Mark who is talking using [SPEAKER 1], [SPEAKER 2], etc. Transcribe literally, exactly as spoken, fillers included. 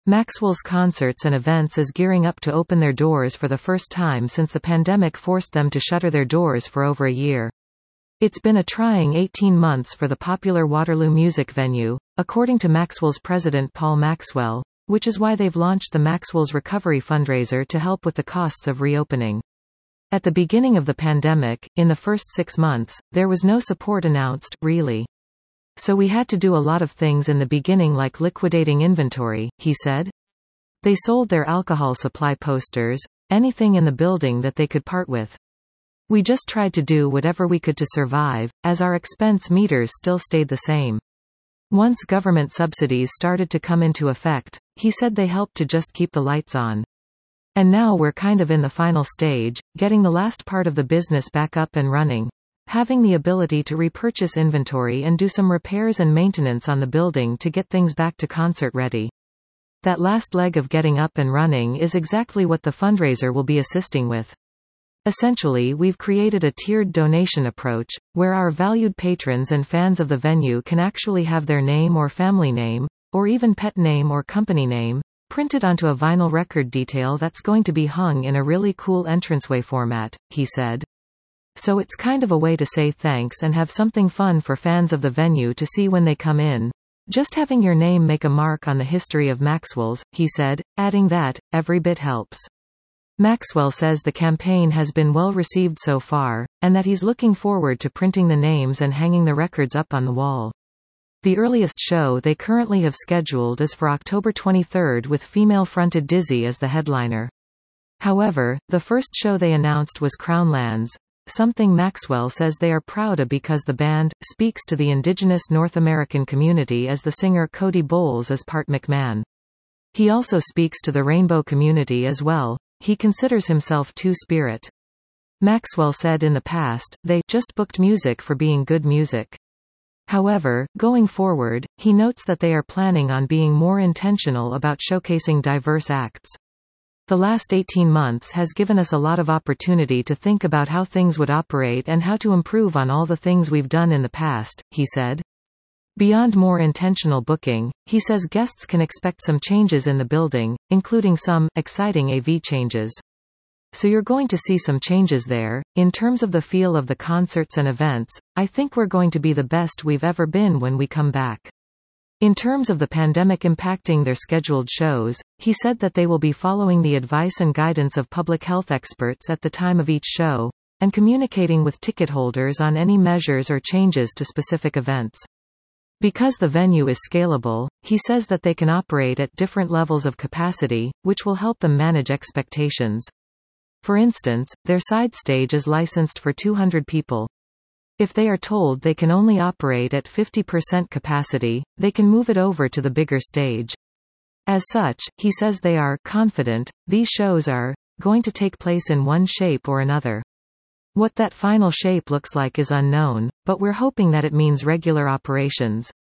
[SPEAKER 1] Maxwell's Concerts and Events is gearing up to open their doors for the first time since the pandemic forced them to shutter their doors for over a year. It's been a trying eighteen months for the popular Waterloo music venue, according to Maxwell's president Paul Maxwell, which is why they've launched the Maxwell's Recovery fundraiser to help with the costs of reopening. At the beginning of the pandemic, in the first six months, there was no support announced, really. So we had to do a lot of things in the beginning like liquidating inventory, he said. They sold their alcohol supply posters, anything in the building that they could part with. We just tried to do whatever we could to survive, as our expense meters still stayed the same. Once government subsidies started to come into effect, he said they helped to just keep the lights on. And now we're kind of in the final stage, getting the last part of the business back up and running. Having the ability to repurchase inventory and do some repairs and maintenance on the building to get things back to concert ready. That last leg of getting up and running is exactly what the fundraiser will be assisting with. Essentially, we've created a tiered donation approach, where our valued patrons and fans of the venue can actually have their name or family name, or even pet name or company name, printed onto a vinyl record detail that's going to be hung in a really cool entranceway format, he said. So it's kind of a way to say thanks and have something fun for fans of the venue to see when they come in. Just having your name make a mark on the history of Maxwell's, he said, adding that, every bit helps. Maxwell says the campaign has been well received so far, and that he's looking forward to printing the names and hanging the records up on the wall. The earliest show they currently have scheduled is for October twenty-third with female-fronted Dizzy as the headliner. However, the first show they announced was Crownlands, something Maxwell says they are proud of because the band speaks to the indigenous North American community as the singer Cody Bowles is part McMahon. He also speaks to the Rainbow community as well. He considers himself Two-Spirit. Maxwell said in the past, they just booked music for being good music. However, going forward, he notes that they are planning on being more intentional about showcasing diverse acts. The last eighteen months has given us a lot of opportunity to think about how things would operate and how to improve on all the things we've done in the past, he said. Beyond more intentional booking, he says guests can expect some changes in the building, including some exciting A V changes. So you're going to see some changes there. In terms of the feel of the concerts and events, I think we're going to be the best we've ever been when we come back. In terms of the pandemic impacting their scheduled shows, he said that they will be following the advice and guidance of public health experts at the time of each show, and communicating with ticket holders on any measures or changes to specific events. Because the venue is scalable, he says that they can operate at different levels of capacity, which will help them manage expectations. For instance, their side stage is licensed for two hundred people. If they are told they can only operate at fifty percent capacity, they can move it over to the bigger stage. As such, he says they are confident these shows are going to take place in one shape or another. What that final shape looks like is unknown, but we're hoping that it means regular operations.